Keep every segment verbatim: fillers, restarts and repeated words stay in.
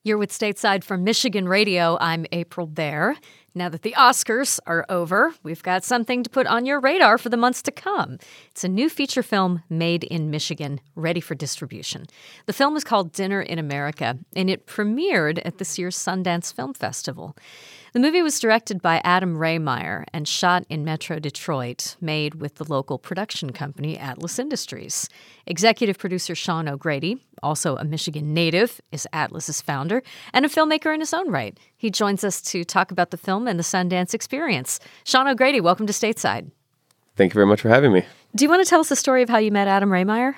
You're with Stateside from Michigan Radio. I'm April Baer. Now that the Oscars are over, we've got something to put on your radar for the months to come. It's a new feature film made in Michigan, ready for distribution. The film is called Dinner in America, and it premiered at this year's Sundance Film Festival. The movie was directed by Adam Rehmeyer and shot in Metro Detroit, made with the local production company Atlas Industries. Executive producer Sean O'Grady, also a Michigan native, is Atlas's founder and a filmmaker in his own right. He joins us to talk about the film and the Sundance experience. Sean O'Grady, welcome to Stateside. Thank you very much for having me. Do you want to tell us the story of how you met Adam Rehmeyer?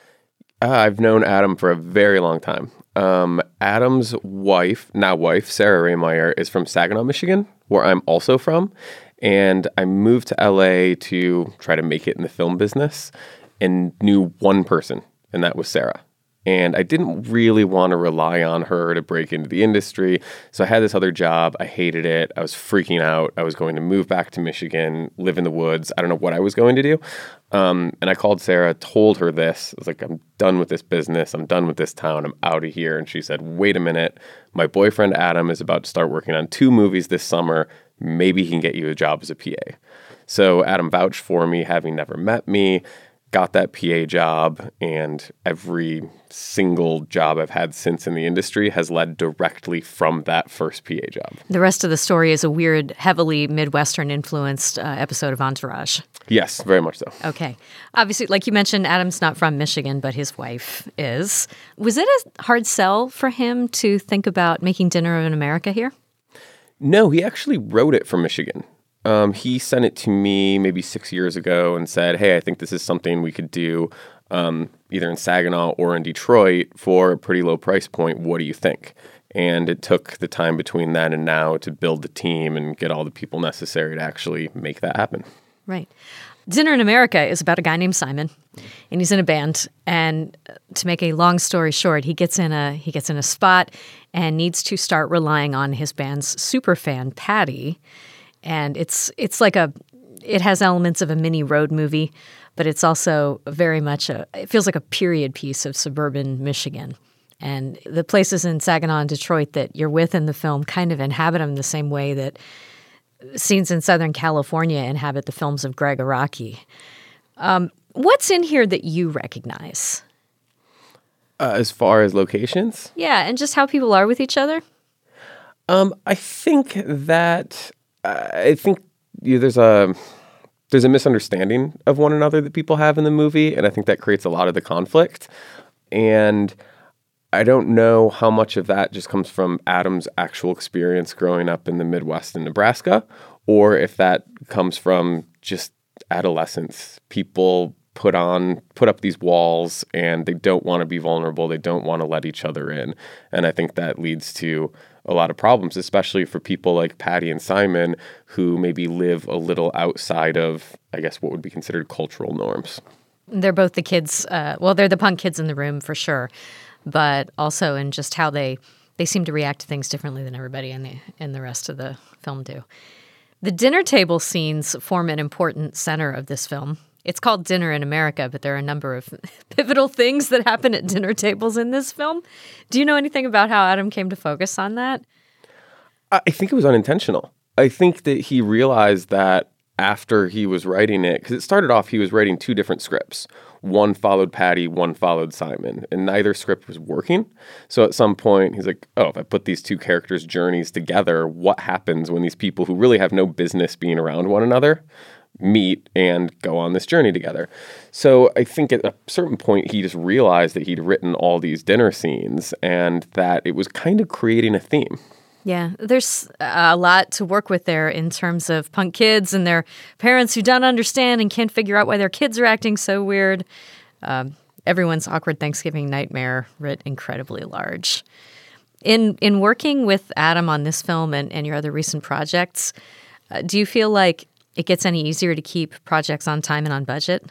Uh, I've known Adam for a very long time. Um, Adam's wife, now wife, Sarah Rehmeyer, is from Saginaw, Michigan, where I'm also from. And I moved to L A to try to make it in the film business and knew one person, and that was Sarah. And I didn't really want to rely on her to break into the industry. So I had this other job. I hated it. I was freaking out. I was going to move back to Michigan, live in the woods. I don't know what I was going to do. Um, and I called Sarah, told her this. I was like, I'm done with this business. I'm done with this town. I'm out of here. And she said, wait a minute. My boyfriend Adam is about to start working on two movies this summer. Maybe he can get you a job as a P A. So Adam vouched for me, having never met me. Got that P A job, and every single job I've had since in the industry has led directly from that first P A job. The rest of the story is a weird, heavily Midwestern-influenced uh, episode of Entourage. Yes, very much so. Okay. Obviously, like you mentioned, Adam's not from Michigan, but his wife is. Was it a hard sell for him to think about making Dinner in America here? No, he actually wrote it from Michigan. Um, he sent it to me maybe six years ago and said, hey, I think this is something we could do um, either in Saginaw or in Detroit for a pretty low price point. What do you think? And it took the time between then and now to build the team and get all the people necessary to actually make that happen. Right. Dinner in America is about a guy named Simon, and he's in a band. And to make a long story short, he gets in a he gets in a spot and needs to start relying on his band's superfan, Patty. And it's it's like a, it has elements of a mini road movie, but it's also very much a, it feels like a period piece of suburban Michigan. And the places in Saginaw and Detroit that you're with in the film kind of inhabit them the same way that scenes in Southern California inhabit the films of Greg Araki. Um, what's in here that you recognize? Uh, as far as locations? Yeah, and just how people are with each other? Um, I think that... I think you know, there's a there's a misunderstanding of one another that people have in the movie, and I think that creates a lot of the conflict. And I don't know how much of that just comes from Adam's actual experience growing up in the Midwest in Nebraska, or if that comes from just adolescence. People put on put up these walls, and they don't want to be vulnerable. They don't want to let each other in, and I think that leads to a lot of problems, especially for people like Patty and Simon, who maybe live a little outside of, I guess, what would be considered cultural norms. They're both the kids, uh, well, they're the punk kids in the room for sure, but also in just how they they seem to react to things differently than everybody in the in the rest of the film do. The dinner table scenes form an important center of this film. It's called Dinner in America, but there are a number of pivotal things that happen at dinner tables in this film. Do you know anything about how Adam came to focus on that? I think it was unintentional. I think that he realized that after he was writing it, because it started off, he was writing two different scripts. One followed Patty, one followed Simon, and neither script was working. So at some point, he's like, oh, if I put these two characters' journeys together, what happens when these people who really have no business being around one another meet and go on this journey together? So I think at a certain point, he just realized that he'd written all these dinner scenes and that it was kind of creating a theme. Yeah, there's a lot to work with there in terms of punk kids and their parents who don't understand and can't figure out why their kids are acting so weird. Um, everyone's awkward Thanksgiving nightmare writ incredibly large. In in working with Adam on this film and, and your other recent projects, uh, do you feel like it gets any easier to keep projects on time and on budget?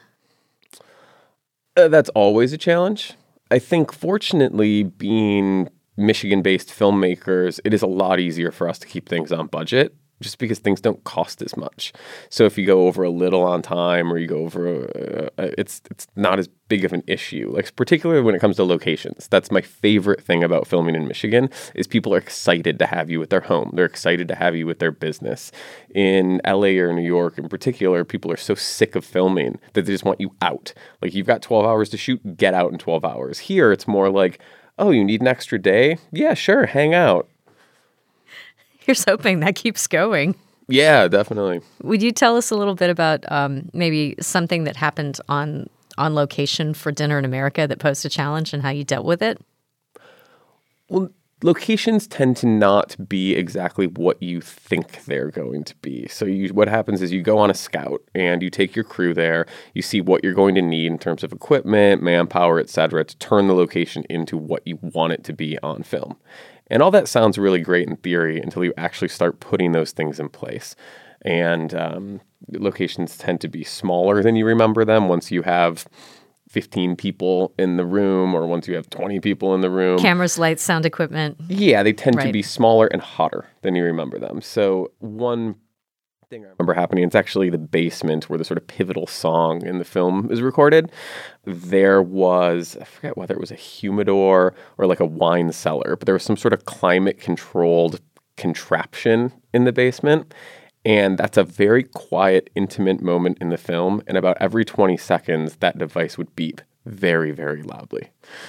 Uh, that's always a challenge. I think, fortunately, being Michigan-based filmmakers, it is a lot easier for us to keep things on budget just because things don't cost as much. So if you go over a little on time or you go over, uh, it's it's not as big of an issue. Like particularly when it comes to locations, that's my favorite thing about filming in Michigan is people are excited to have you at their home. They're excited to have you with their business. In L A or New York in particular, people are so sick of filming that they just want you out. Like you've got twelve hours to shoot, get out in twelve hours. Here it's more like, oh, you need an extra day? Yeah, sure, hang out. Here's hoping that keeps going. Yeah, definitely. Would you tell us a little bit about um, maybe something that happened on on location for Dinner in America that posed a challenge and how you dealt with it? Well, locations tend to not be exactly what you think they're going to be. So you, what happens is you go on a scout and you take your crew there. You see what you're going to need in terms of equipment, manpower, et cetera, to turn the location into what you want it to be on film. And all that sounds really great in theory until you actually start putting those things in place. And um, locations tend to be smaller than you remember them once you have fifteen people in the room or once you have twenty people in the room. Cameras, lights, sound equipment. Yeah, they tend right. to be smaller and hotter than you remember them. So one thing I remember happening, it's actually the basement where the sort of pivotal song in the film is recorded. There was, I forget whether it was a humidor or like a wine cellar, but there was some sort of climate controlled contraption in the basement. And that's a very quiet, intimate moment in the film. And about every twenty seconds, that device would beep very, very loudly.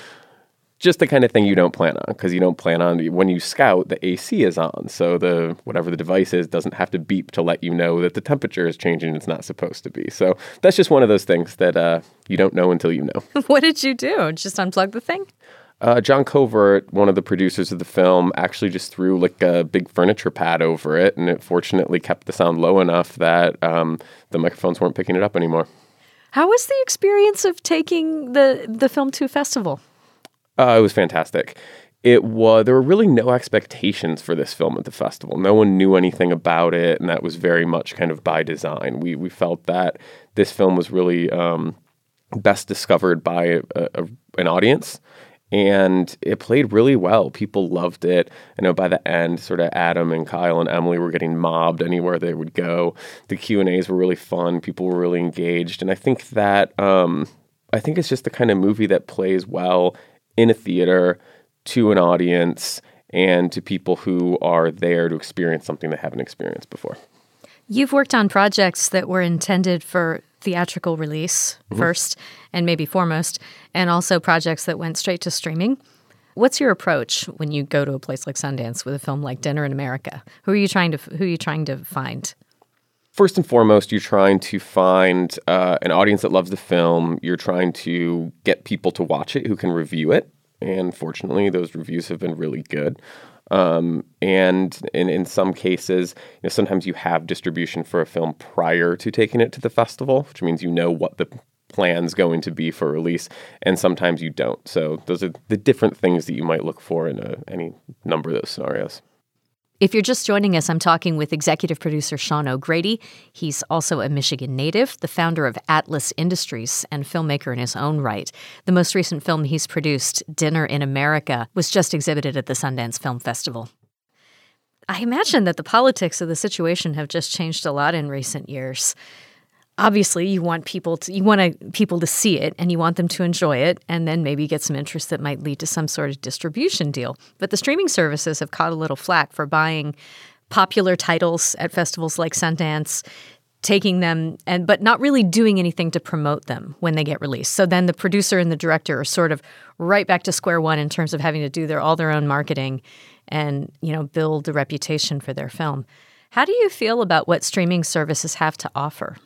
Just the kind of thing you don't plan on, because you don't plan on, when you scout, the A C is on. So the whatever the device is doesn't have to beep to let you know that the temperature is changing and it's not supposed to be. So that's just one of those things that uh, you don't know until you know. What did you do? Just unplug the thing? Uh, John Covert, one of the producers of the film, actually just threw like a big furniture pad over it, and it fortunately kept the sound low enough that um, the microphones weren't picking it up anymore. How was the experience of taking the, the film to a festival? Uh, it was fantastic. It was there were really no expectations for this film at the festival. No one knew anything about it, and that was very much kind of by design. We we felt that this film was really um, best discovered by a, a, an audience. And it played really well. People loved it. I know by the end, sort of Adam and Kyle and Emily were getting mobbed anywhere they would go. The Q and A's were really fun. People were really engaged. And I think that, um, I think it's just the kind of movie that plays well in a theater to an audience and to people who are there to experience something they haven't experienced before. You've worked on projects that were intended for theatrical release mm-hmm. first and maybe foremost, and also projects that went straight to streaming. What's your approach when you go to a place like Sundance with a film like Dinner in America? Who are you trying to who are you trying to find? First and foremost, you're trying to find uh, an audience that loves the film. You're trying to get people to watch it who can review it. And fortunately, those reviews have been really good. Um, and in, in some cases, you know, sometimes you have distribution for a film prior to taking it to the festival, which means you know what the plan's going to be for release, and sometimes you don't. So those are the different things that you might look for in a, any number of those scenarios. If you're just joining us, I'm talking with executive producer Sean O'Grady. He's also a Michigan native, the founder of Atlas Industries, and filmmaker in his own right. The most recent film he's produced, Dinner in America, was just exhibited at the Sundance Film Festival. I imagine that the politics of the situation have just changed a lot in recent years. Obviously, you want people to you want to, people to see it, and you want them to enjoy it, and then maybe get some interest that might lead to some sort of distribution deal. But the streaming services have caught a little flack for buying popular titles at festivals like Sundance, taking them and but not really doing anything to promote them when they get released. So then the producer and the director are sort of right back to square one in terms of having to do their all their own marketing and, you know, build a reputation for their film. How do you feel about what streaming services have to offer?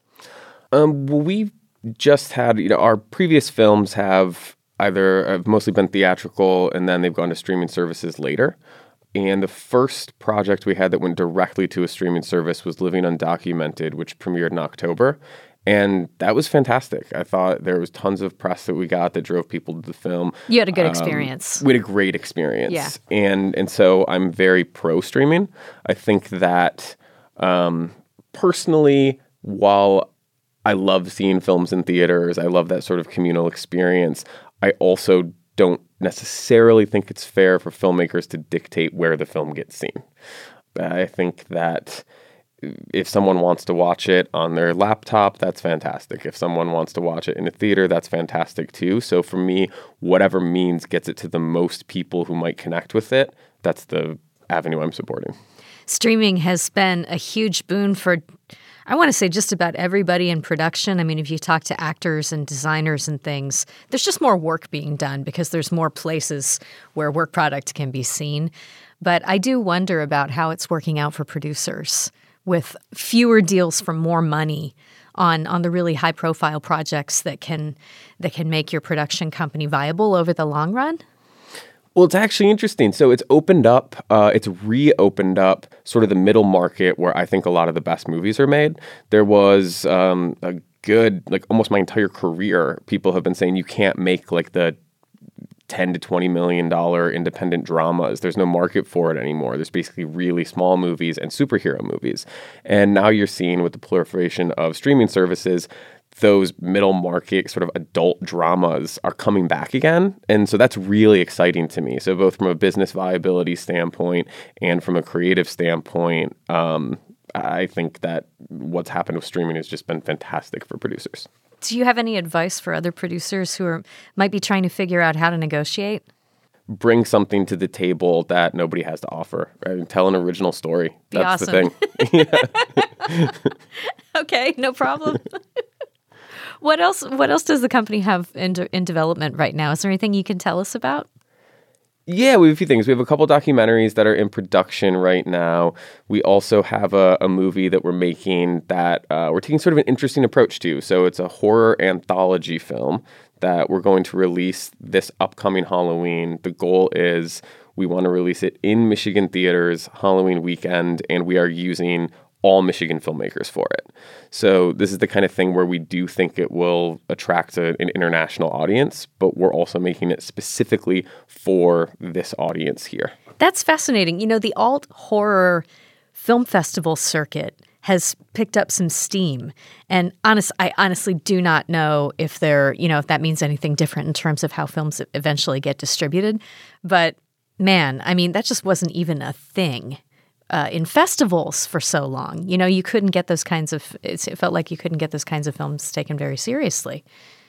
Um, well, we've just had, you know, our previous films have either have mostly been theatrical and then they've gone to streaming services later. And the first project we had that went directly to a streaming service was Living Undocumented, which premiered in October. And that was fantastic. I thought there was tons of press that we got that drove people to the film. You had a good um, experience. We had a great experience. Yeah. And, and so I'm very pro-streaming. I think that um, personally, while I love seeing films in theaters, I love that sort of communal experience, I also don't necessarily think it's fair for filmmakers to dictate where the film gets seen. I think that if someone wants to watch it on their laptop, that's fantastic. If someone wants to watch it in a theater, that's fantastic too. So for me, whatever means gets it to the most people who might connect with it, that's the avenue I'm supporting. Streaming has been a huge boon for, I want to say, just about everybody in production. I mean, if you talk to actors and designers and things, there's just more work being done because there's more places where work product can be seen. But I do wonder about how it's working out for producers with fewer deals for more money on on the really high-profile projects that can that can make your production company viable over the long run? Well, it's actually interesting. So it's opened up, uh, it's reopened up sort of the middle market where I think a lot of the best movies are made. There was um, a good, like almost my entire career, people have been saying you can't make like the ten to twenty million dollar independent dramas. There's no market for it anymore. There's basically really small movies and superhero movies. And now you're seeing with the proliferation of streaming services, those middle market sort of adult dramas are coming back again. And so that's really exciting to me. So both from a business viability standpoint and from a creative standpoint, um, I think that what's happened with streaming has just been fantastic for producers. Do you have any advice for other producers who are might be trying to figure out how to negotiate? Bring something to the table that nobody has to offer. Right? Tell an original story. Be That's awesome. the thing. Okay, no problem. What else? What else does the company have in, de- in development right now? Is there anything you can tell us about? Yeah, we have a few things. We have a couple documentaries that are in production right now. We also have a, a movie that we're making that uh, we're taking sort of an interesting approach to. So it's a horror anthology film that we're going to release this upcoming Halloween. The goal is we want to release it in Michigan theaters Halloween weekend, and we are using all Michigan filmmakers for it. So this is the kind of thing where we do think it will attract a, an international audience, but we're also making it specifically for this audience here. That's fascinating. You know, the alt horror film festival circuit has picked up some steam. And honest, I honestly do not know if they're, you know, if that means anything different in terms of how films eventually get distributed. But man, I mean, that just wasn't even a thing Uh, in festivals for so long. You know, you couldn't get those kinds of, it's, it felt like you couldn't get those kinds of films taken very seriously.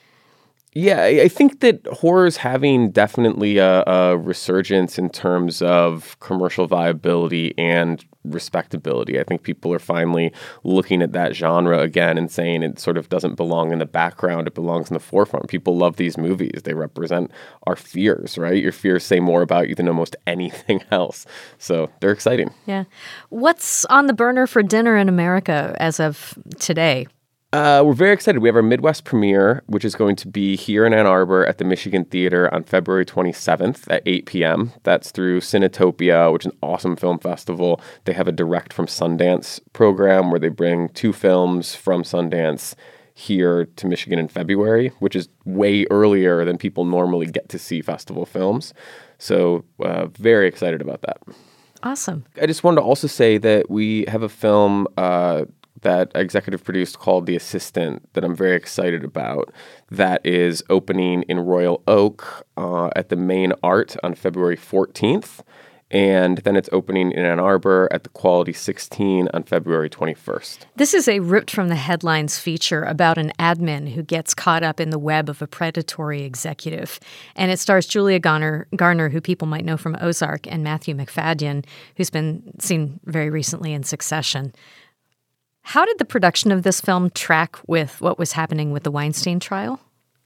Yeah, I I think that horror is having definitely a, a resurgence in terms of commercial viability and respectability. I think people are finally looking at that genre again and saying it sort of doesn't belong in the background, it belongs in the forefront. People love these movies. They represent our fears, right? Your fears say more about you than almost anything else. So they're exciting. Yeah. What's on the burner for dinner in America as of today? Uh, we're very excited. We have our Midwest premiere, which is going to be here in Ann Arbor at the Michigan Theater on February twenty-seventh at eight p.m. That's through Cinetopia, which is an awesome film festival. They have a direct from Sundance program where they bring two films from Sundance here to Michigan in February, which is way earlier than people normally get to see festival films. So uh, very excited about that. Awesome. I just wanted to also say that we have a film uh, that I executive produced called The Assistant that I'm very excited about that is opening in Royal Oak uh, at the Main Art on February fourteenth. And then it's opening in Ann Arbor at the Quality sixteen on February twenty-first. This is a ripped from the headlines feature about an admin who gets caught up in the web of a predatory executive. And it stars Julia Garner, Garner, who people might know from Ozark, and Matthew Macfadyen, who's been seen very recently in Succession. How did the production of this film track with what was happening with the Weinstein trial?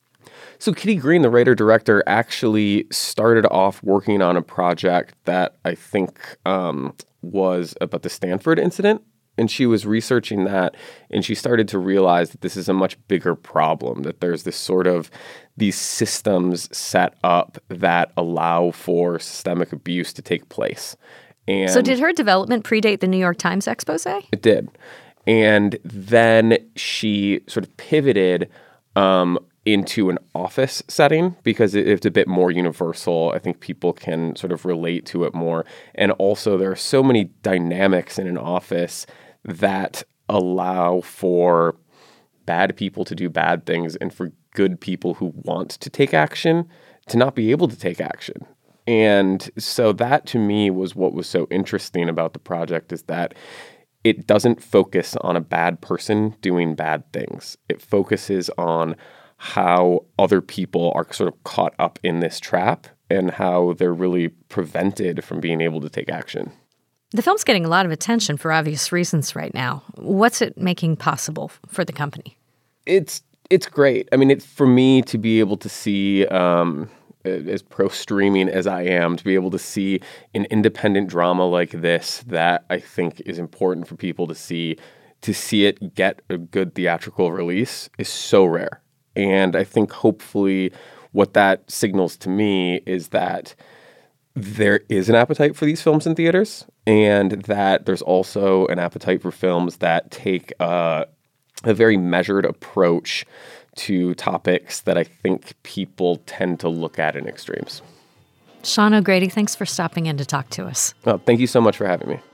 So Kitty Green, the writer-director, actually started off working on a project that I think um, was about the Stanford incident. And she was researching that, and she started to realize that this is a much bigger problem, that there's this sort of, these systems set up that allow for systemic abuse to take place. And so did her development predate the New York Times expose? It did. And then she sort of pivoted um, into an office setting because it, it's a bit more universal. I think people can sort of relate to it more. And also there are so many dynamics in an office that allow for bad people to do bad things and for good people who want to take action to not be able to take action. And so that to me was what was so interesting about the project, is that it doesn't focus on a bad person doing bad things. It focuses on how other people are sort of caught up in this trap and how they're really prevented from being able to take action. The film's getting a lot of attention for obvious reasons right now. What's it making possible for the company? It's it's great. I mean, it's for me to be able to see, um, as pro-streaming as I am, to be able to see an independent drama like this that I think is important for people to see, to see it get a good theatrical release is so rare. And I think hopefully what that signals to me is that there is an appetite for these films in theaters, and that there's also an appetite for films that take uh, a very measured approach to topics that I think people tend to look at in extremes. Sean O'Grady, thanks for stopping in to talk to us. Well, thank you so much for having me.